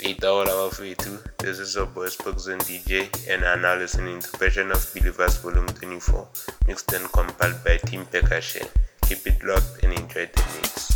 Eita, hola Mafetu. This is your boy Spokesman DJ, and are now listening to Passion of Believers Volume 24, mixed and compiled by Team Pekashe. Keep it locked and enjoy the mix.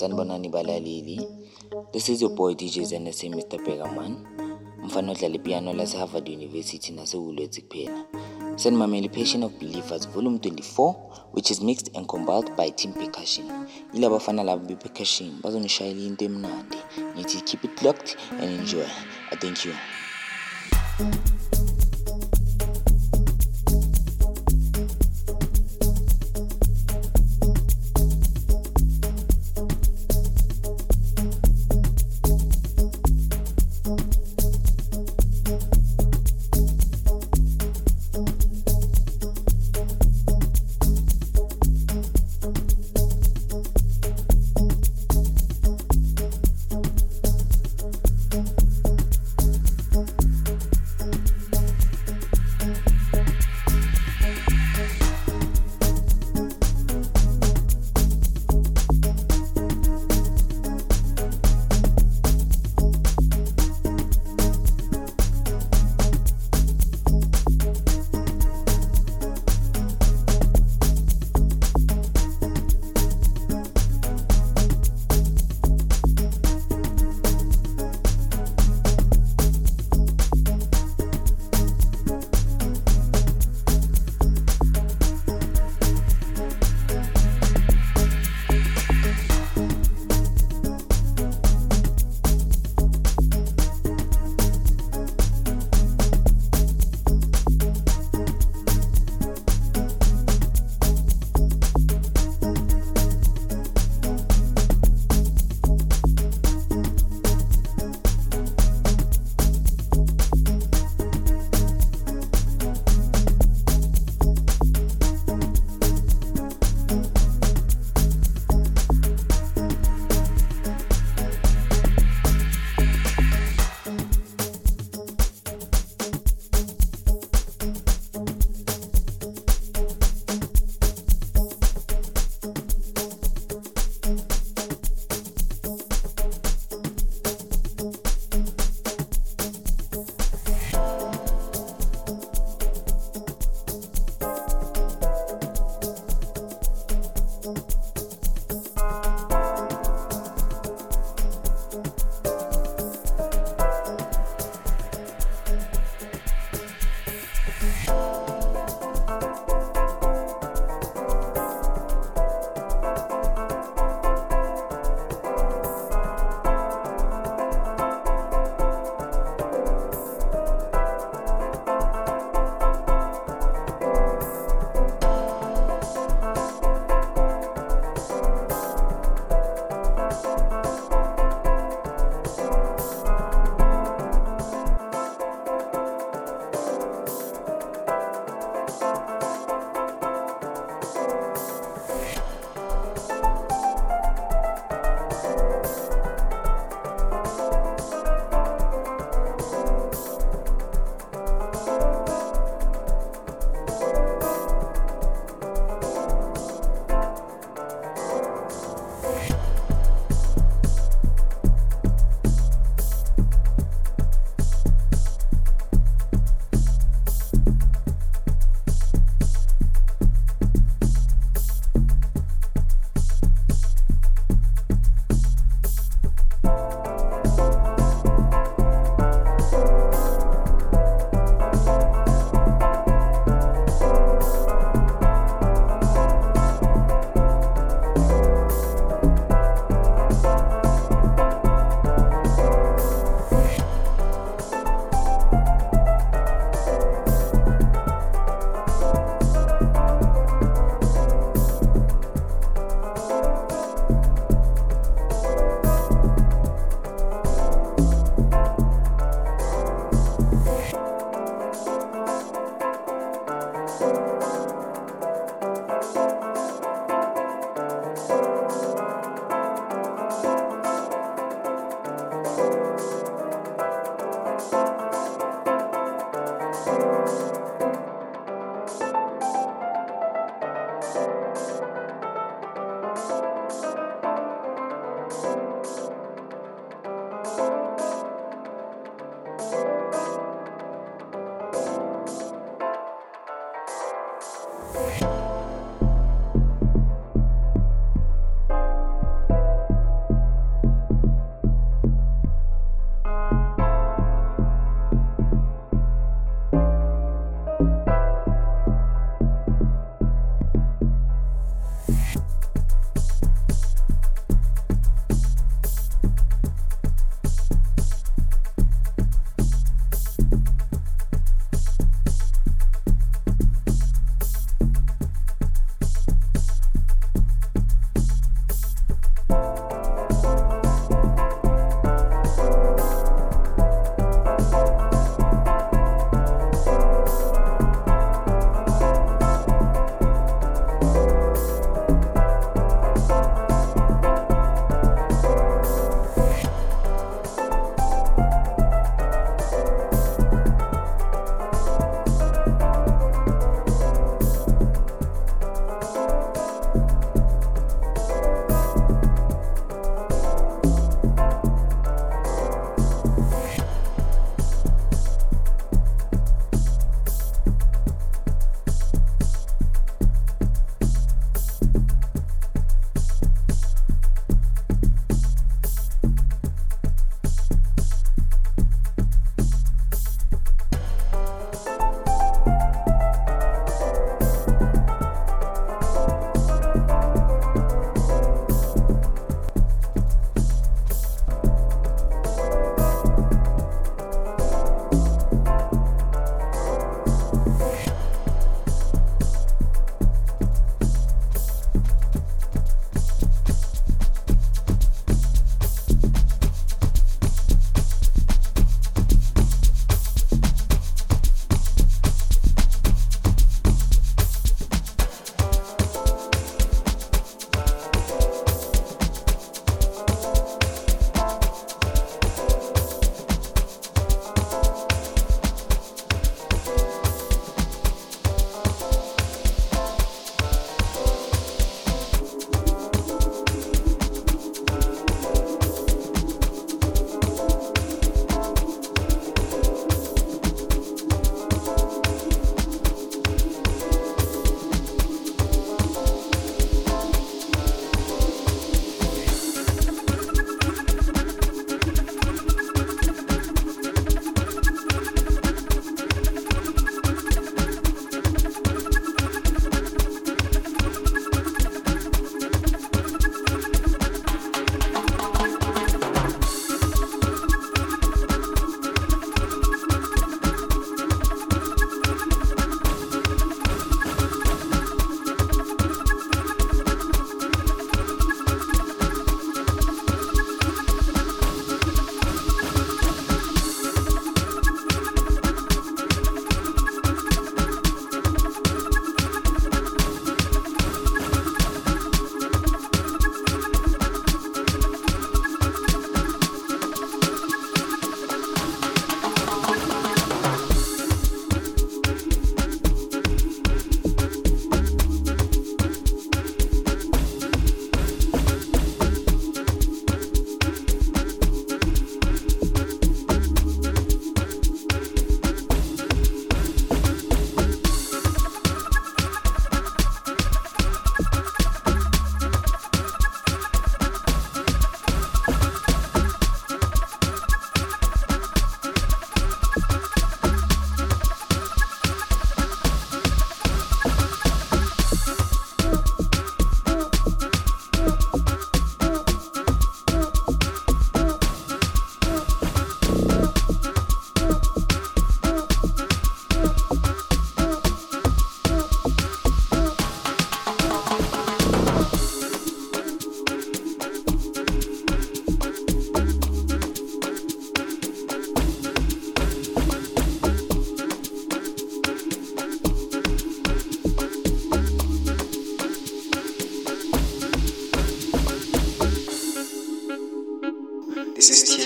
sanibonani balaleli. This is your boy DJ ZNSA Mr. Begaman. Mfana odlala ipiano lase Harvard University naseWoolworths kuphela. Senimamele Passion of Believers Volume 24, which is mixed and compiled by Team Percussion. Yila bafana labo be-percussion bazonishayela into emnandi. Ngithi keep it locked and enjoy. I thank you.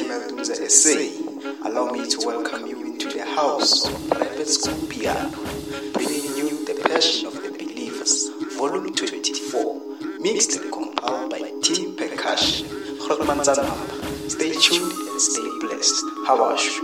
DJ Maldunza SA. Allow me to welcome you into the house of Private School Piano, bringing you the passion of the believers, volume 24, mixed and compiled by Team Percussion. Stay tuned and stay blessed. How about you?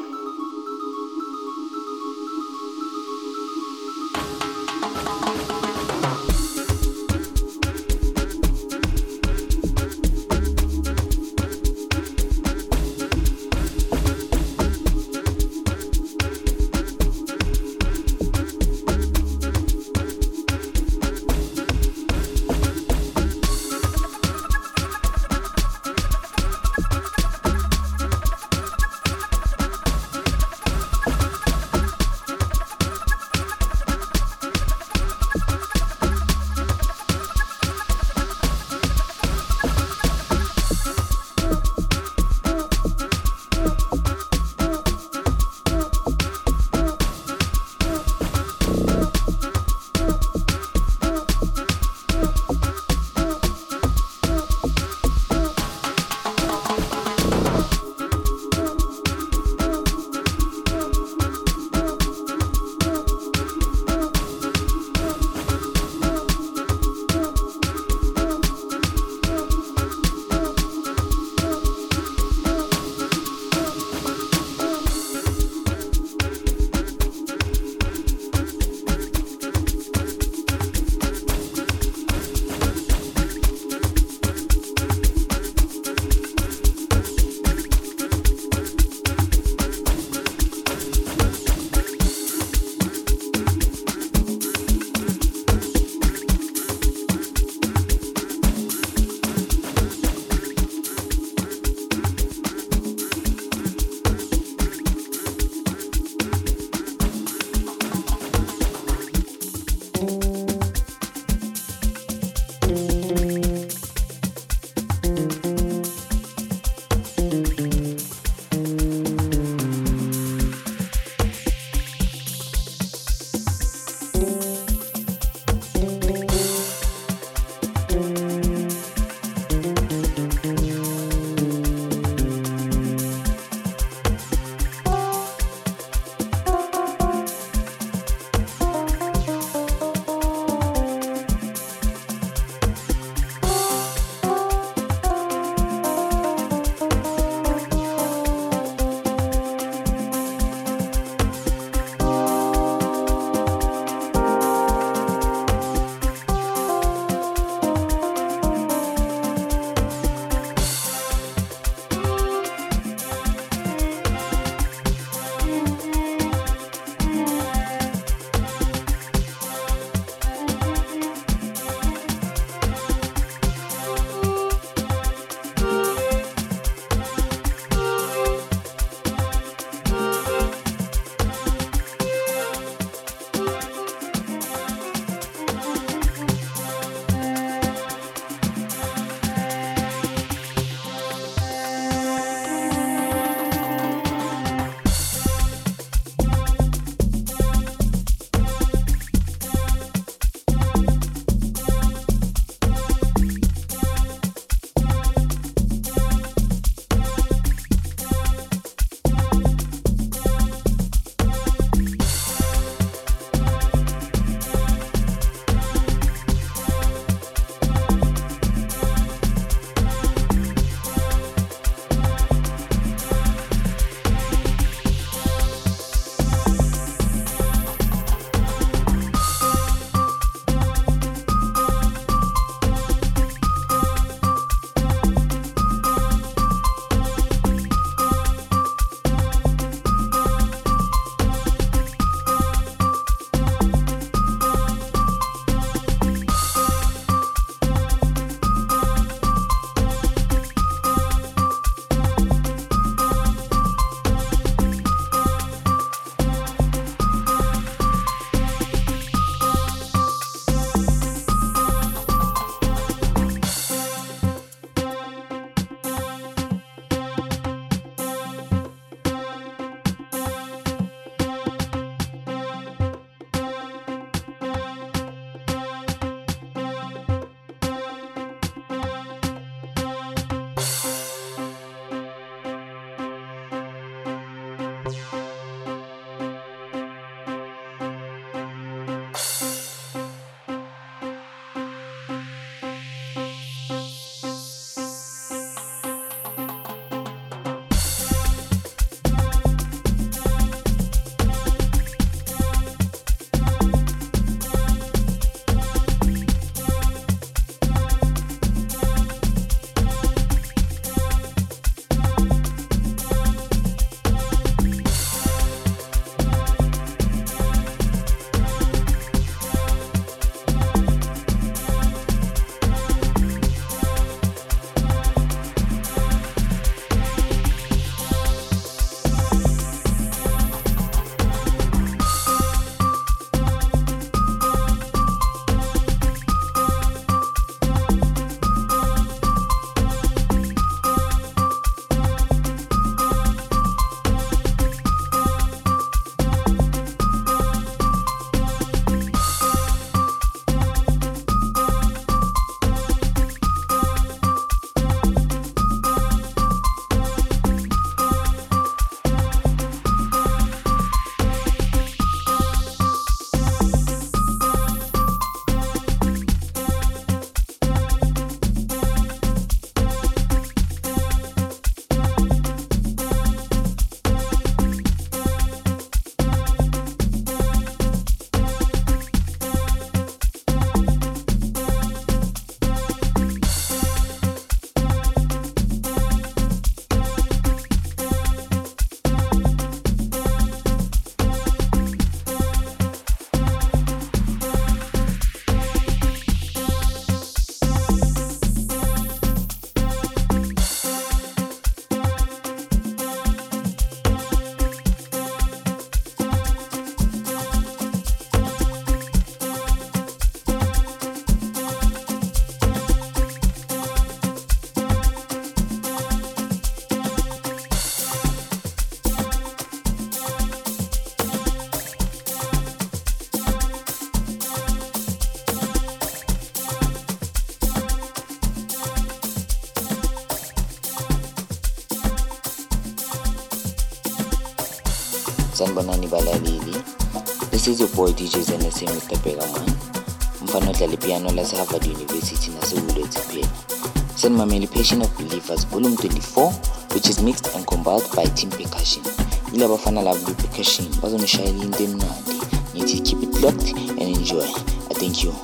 Sanibonani balaleli. This is your boy DJ ZNSA Mr. Pegaman. Mfano dlala piano la Harvard University nasewulwethi kuphela. Senimamele Passion of Believers Volume 24, which is mixed and compiled by Team Percussion. Ilaba bafana laba percussion bazonishayela into emnandi. Nithi keep it locked and enjoy. I thank you.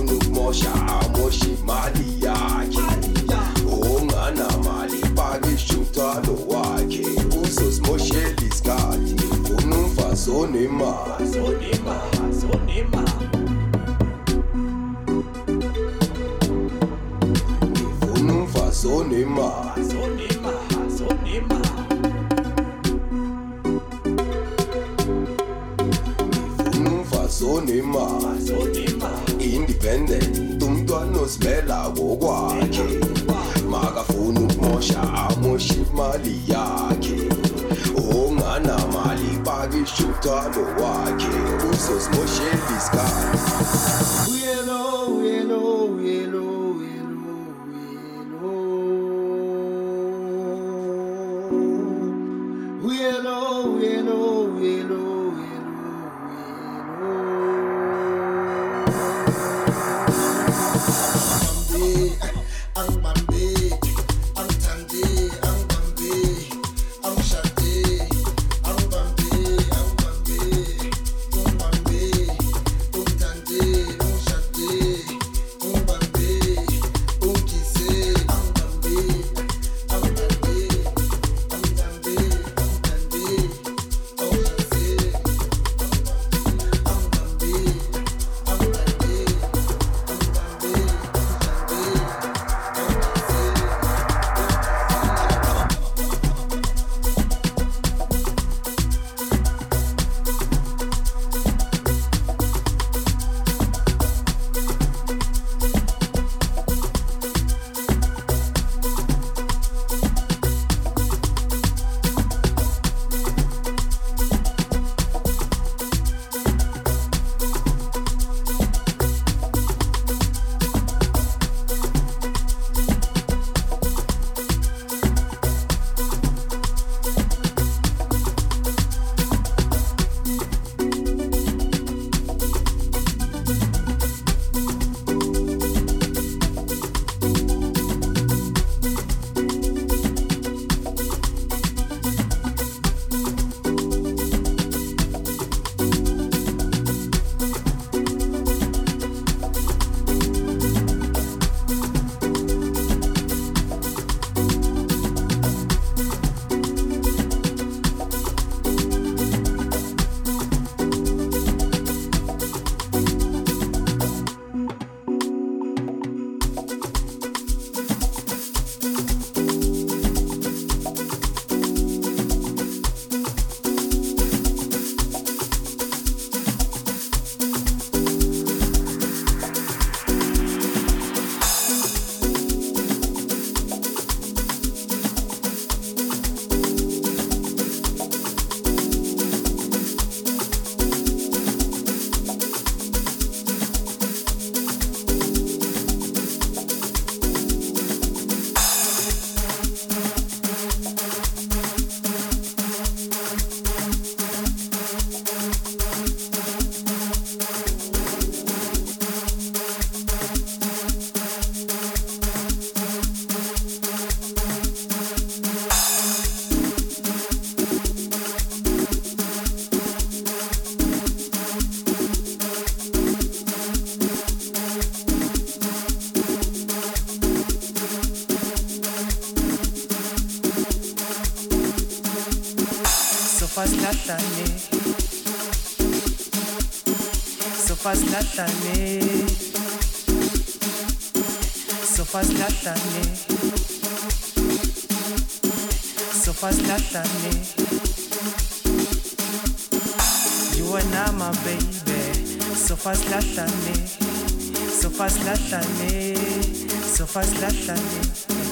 Moshi mali yake, ongana mali pagisho. Independent, umntwana ozimela ngokwakhe, makafuna ukumosha amoshe imali yakhe, onganamali pakisha umthwalo wakhe, uzozimoshela isikhathi. Uyelo, uyelo, uyelo, uyelo, uyelo, uyelo, uyelo, uyelo. You and I, my baby, so fast lahlane, so fast lahlane, so fast lahlane.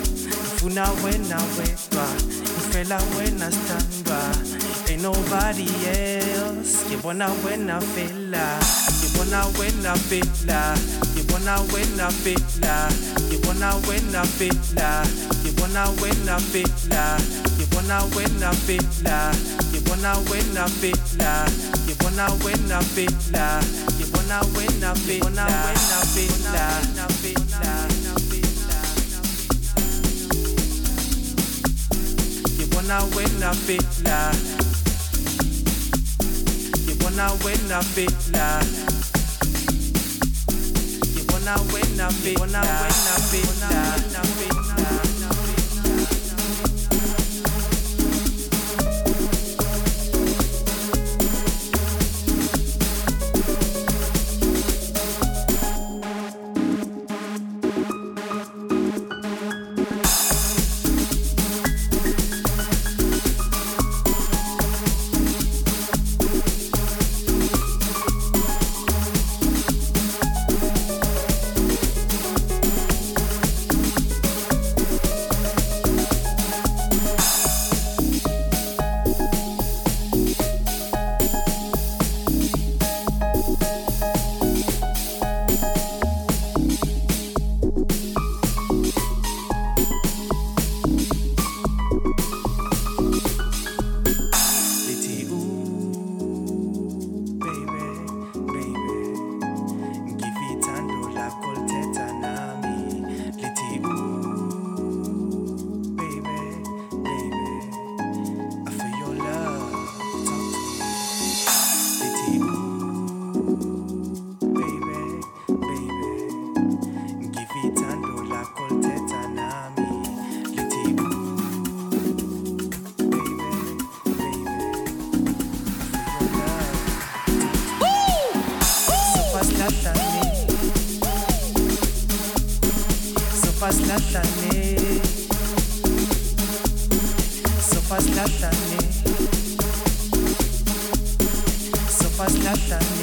Funa wena wedwa, ifela wena standwa, ain't nobody else. Yibona wena fela, yibona wena fela, yibona wena fela, yibona wena fela, yibona wena fela, yibona wena fela, yibona wena fela, yibona wena fela, yibona wena fela, wena fela, fela. Yibona wena fela, yibona wena fela, yibona wena fela, wena fela. silahlane, sofa silahlane, sofa silahlane.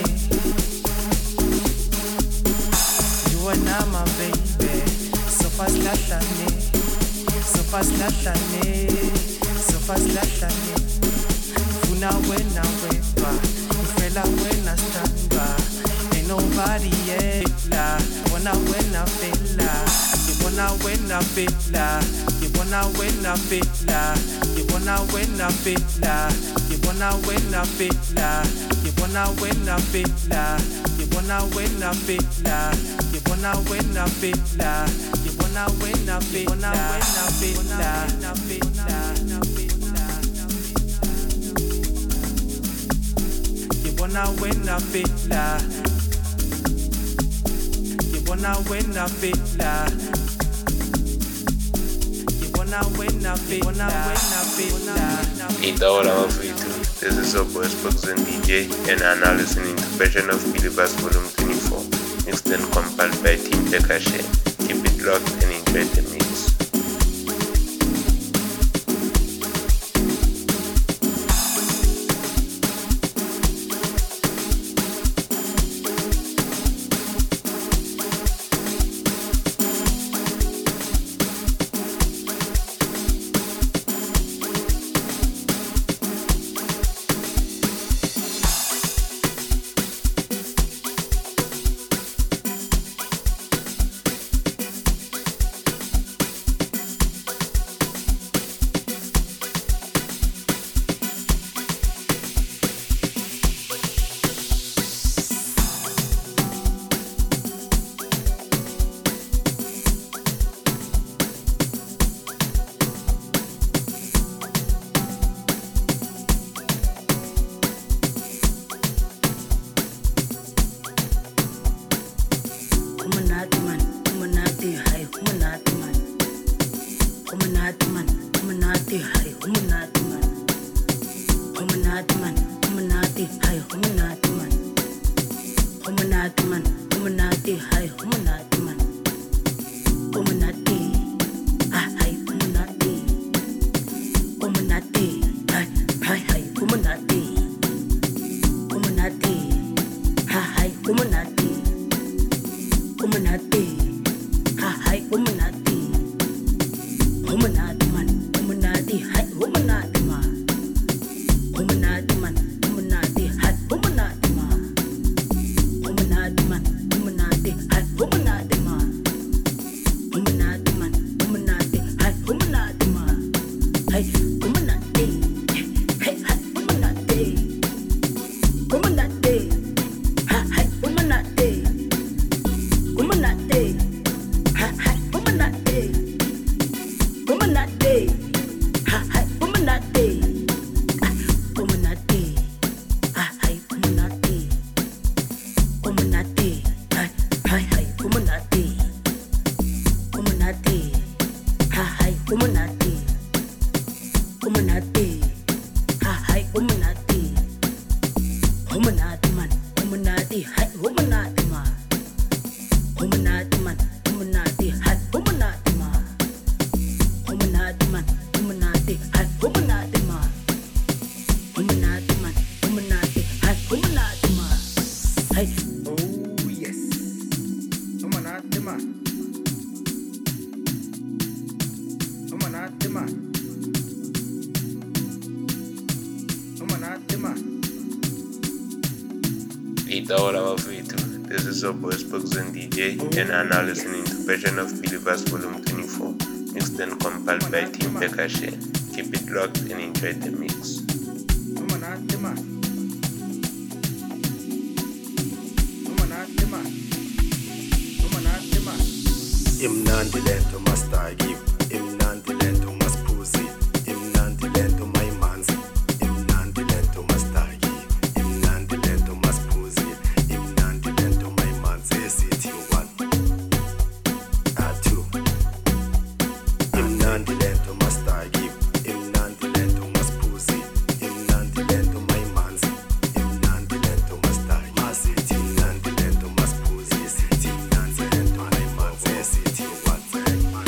You and I, my baby, sofa silahlane, sofa silahlane, sofa silahlane. Funa wena wepa, ufela wena stanga. Ain't nobody ela, wanna wena fela. You wanna wena fela, you wanna wena fela, you wanna wena fela, you wanna wena fela, you wanna wena fela, you wanna wena fela, you wanna wena fela, you wanna wena fela, wanna wena fela. You wanna win a fitla. You wanna win a fitla. You wanna win a fitla. Eat all our free too. This is your boy Spokesman DJ, and I'm now listening to Passion of Believers Volume 24, mixed and compiled by Team Pekashe. Keep it locked and enjoy the mix. Eat all our free too. This is your boy Spokesman DJ, and I'm now listening to Passion of Believers Volume 24, mixed and compiled by Team Pekashe. Keep it locked and enjoy the mix. Imnandi lento mastagi, imnandi lento maspuzi, imnandi lento maimanzi, imnandi lento mastagi, imnandi lento maspuzi, imnandi lento maimanzi. City one, two. Imnandi lento mastagi, imnandi lento maspuzi, imnandi lento maimanzi, imnandi lento mastagi, city imnandi lento maspuzi, city imnandi lento maimanzi. City one.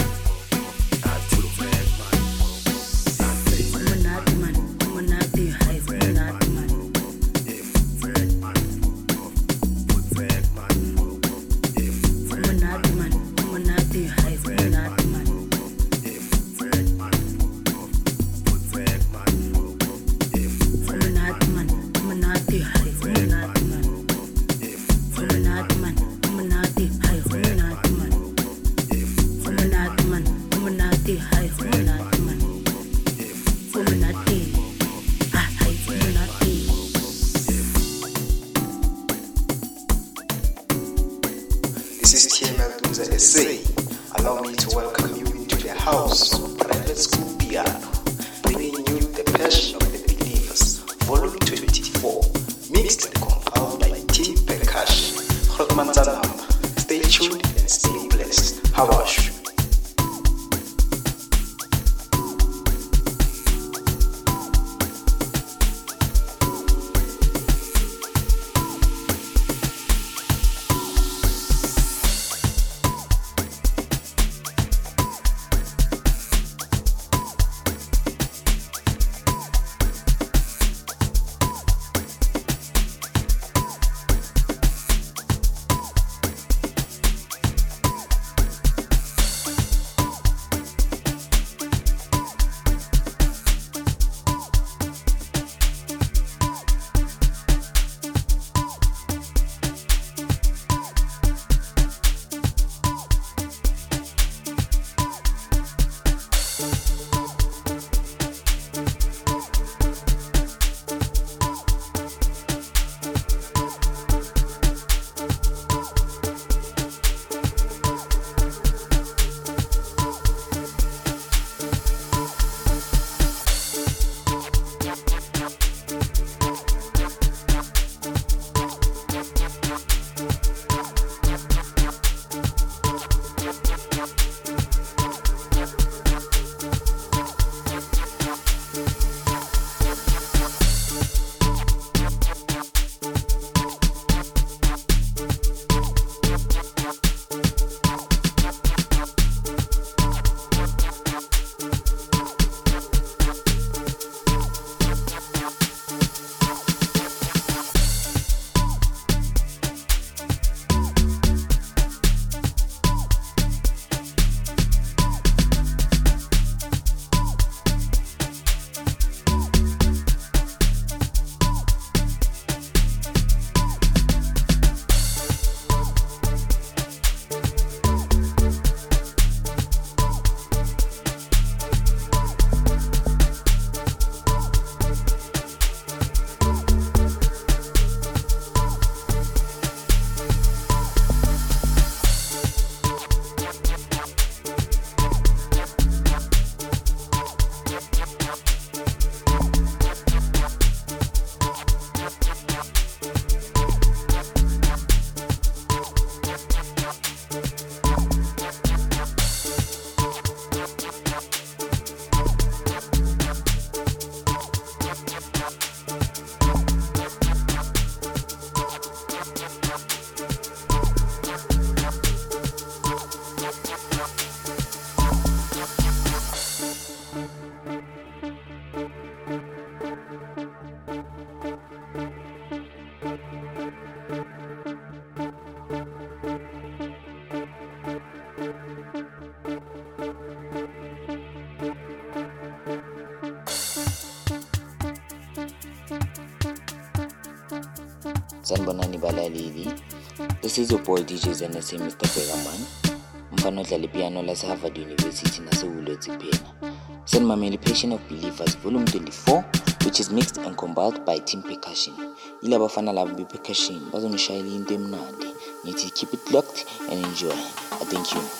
Sanibonani balaleli. This is your boy DJ Zenesi Mr. Pegaman. Mfano dlala piano la Harvard University nasewulwethu kuphela. Sanimamele Passion of Believers Volume 24, which is mixed and compiled by Team Percussion. Ila bafana labo be-percussion bazonishayela into emnandi. Ngithi keep it locked and enjoy. Thank you.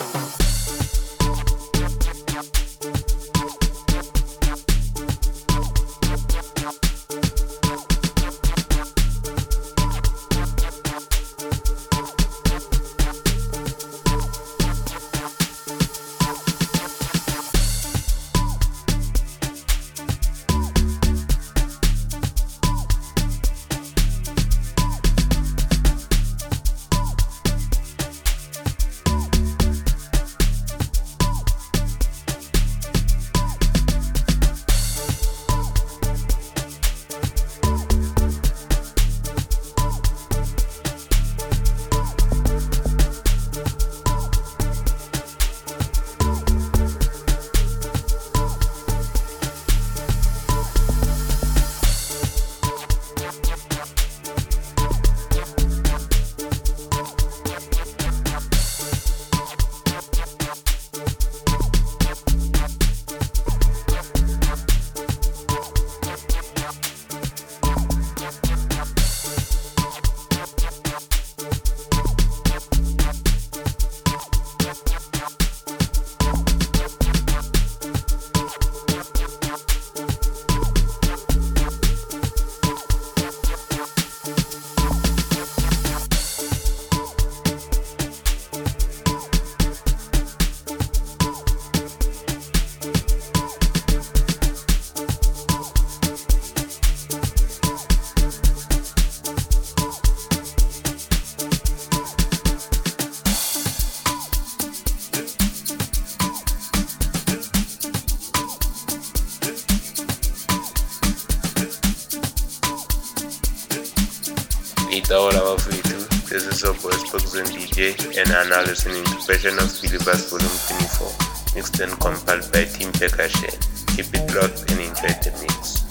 Ahora bafethu, this is your boy Spokesman DJ and are now listening to Passion of Believers Volume 24, mixed and compiled by Team Percussion. Keep it locked and enjoy the mix.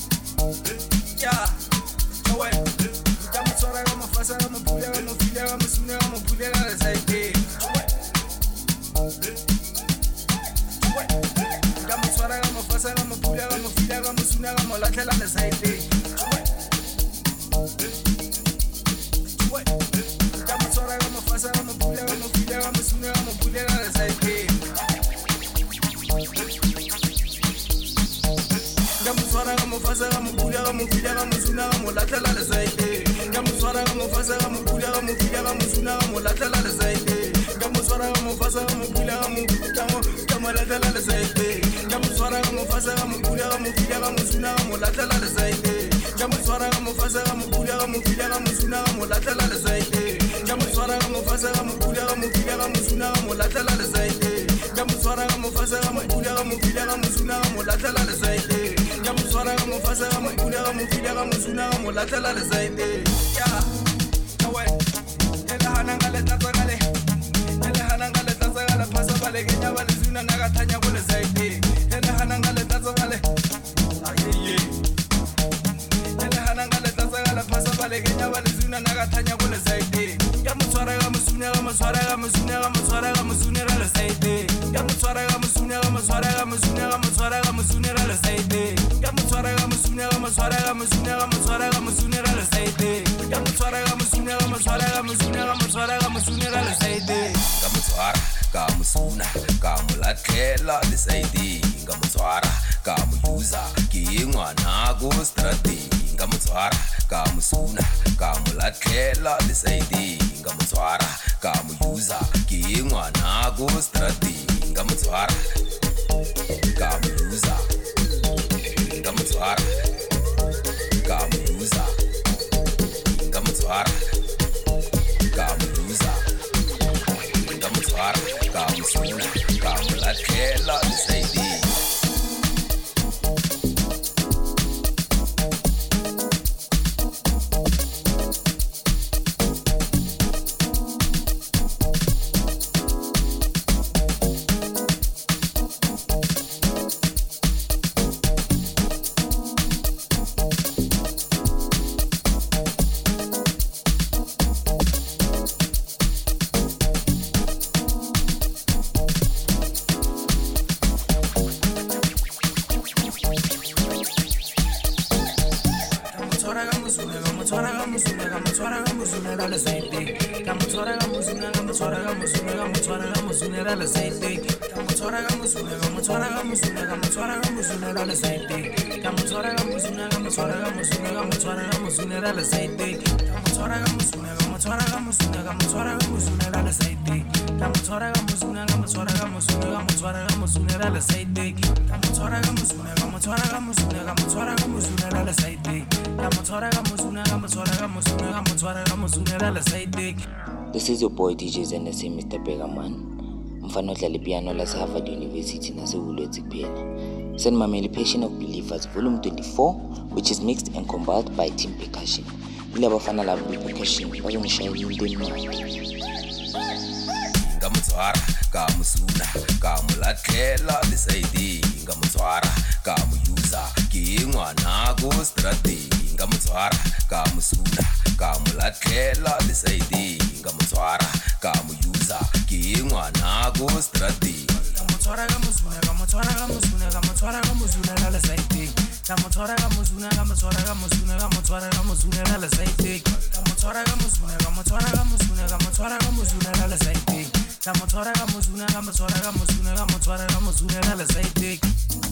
la side. Kamutora kamuzuna kamutora kamuzuna kamutora kamuzuna la side. Kamutora kamuzuna kamutora kamuzuna kamutora kamuzuna la side. Kamutora kamuzuna kamutora kamuzuna kamutora kamuzuna la side. Kamutora kamuzuna kamutora kamuzuna kamutora kamuzuna la side. Kamutora kamuzuna kamutora kamuzuna kamutora kamuzuna la side. Kamutora kamuzuna kamutora kamuzuna kamutora kamuzuna la side. Kamutora kamuzuna kamutora kamuzuna kamutora kamuzuna la side. This is your boy DJ ZNSA Mr. Begaman. Mfano dlala piano la Harvard University nasewulwetsi kuphela. Senimamele Passion of Believers Volume 24, which is mixed and compiled by Team Percussion. Ilabafana labo percussion bazongishayela into emnandi. Ngamutswara kamusuna kamulathela lesayidi ngamutswara kamuyuza kingwana ku strati ngamutswara kamusuna kamulathela lesayidi ngamutswara kamuyuza kingwana ku strati Kamutora kamuzuna kamutora kamuzuna kamutora kamuzuna la side. Kamutora kamuzuna kamutora kamuzuna kamutora kamuzuna la side. Kamutora kamuzuna kamutora kamuzuna kamutora kamuzuna la side. Kamutora kamuzuna kamutora kamuzuna kamutora kamuzuna la side.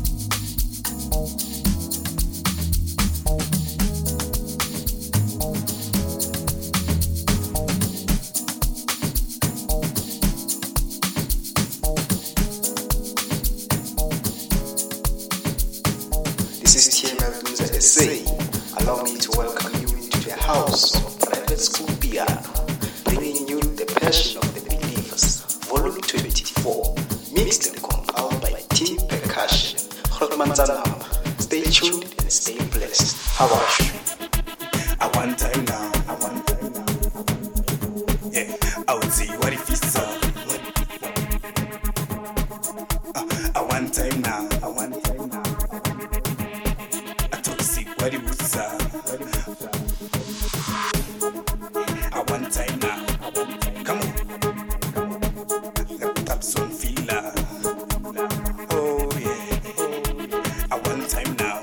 This is TML Loser SA. Allow me to welcome you into the house of Private School Piano, bringing you the Passion of the Believers, Volume 24, mixed and compiled by Team Percussion. Hotman Zanama. Stay tuned and stay blessed. How about you? I want time now. Yeah, I would see what if it's up. I want time now. I told see what it was up. I want time now. Come on. Tap some filler. Oh yeah. I want time now.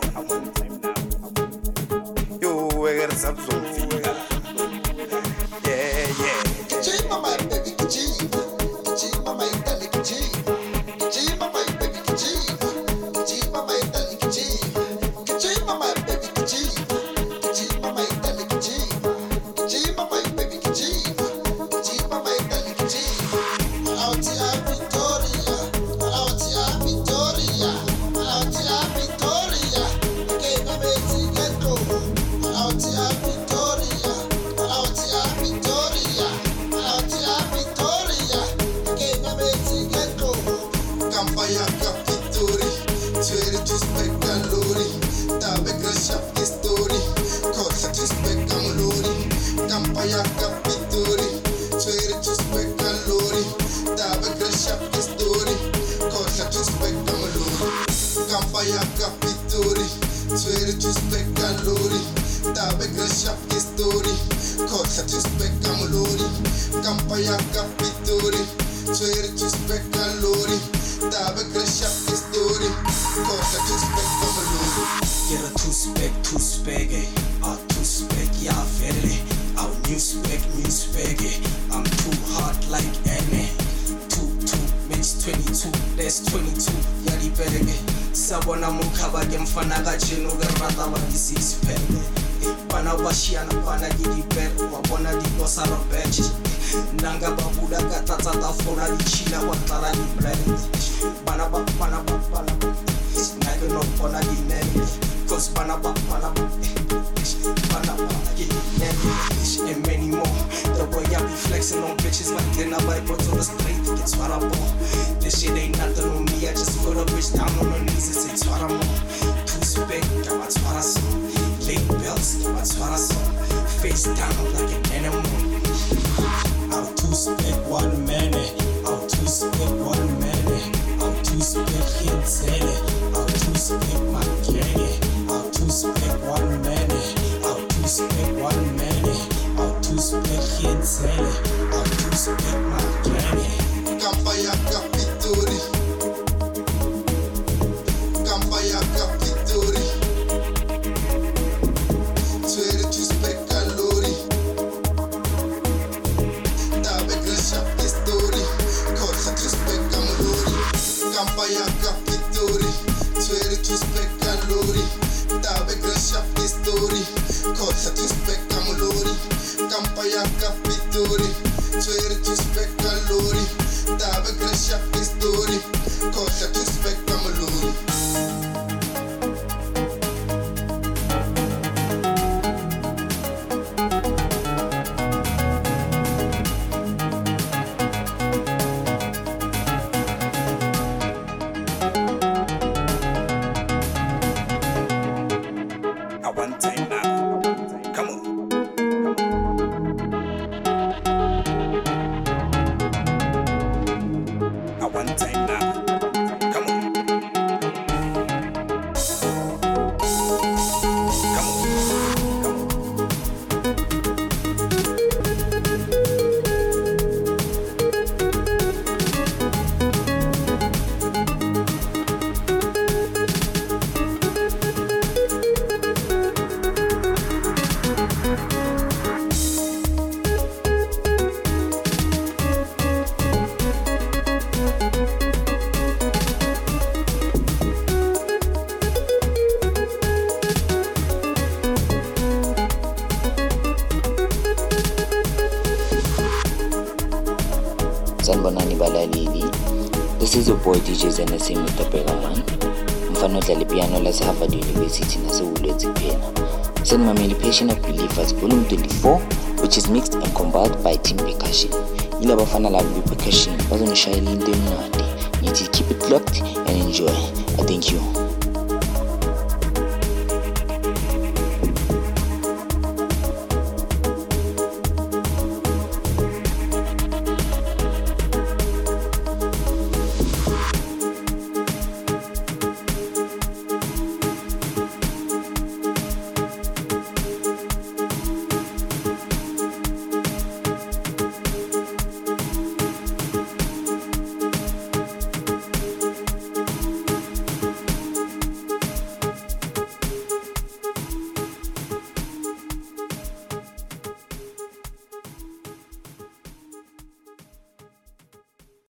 Yo, I got some filler. Yeah. I'm too hot like Annie. 2 makes 22. There's 22. Yari perege. Sabona mukaba ke mfana ka chino ke rata ba di 6 pack. Bana bashiana bana di per wa bona di dosaro bench. Nanga babuda ka tata fora di chila wa tara di blend. Bana naga no bona di nene. Cause bana and many more. The way I be flexing on bitches like then I buy bro to the plate. It's what I bought. This shit ain't nothing on me. I just put a bitch down on her knees and say what I'm on. Too spec, got my what I saw. Late belts, got my what I saw. Face down like an animal. I'll too spec 1 minute. I'll too spec 1 minute. I'll too spec insane. I'll too spec my candy. I'll too spec 1 minute. I'll too spec 1 minute. I'll too spec insane. I'll too spec my candy. Campaya Capitori. Campaya Capitori. Twere tu spec calori. Sanibonani balaleli. This is your boy DJ ZNSM Mr. Pegaman. Mfano odlala ipiano lase Harvard University nasewulwethu kuphela. Senimamele Passion of Believers Volume 24, which is mixed and compiled by Team Percussion. Yila bafana labo be percussion bazongishayela into emnandi. Nithi keep it locked and enjoy. I thank you.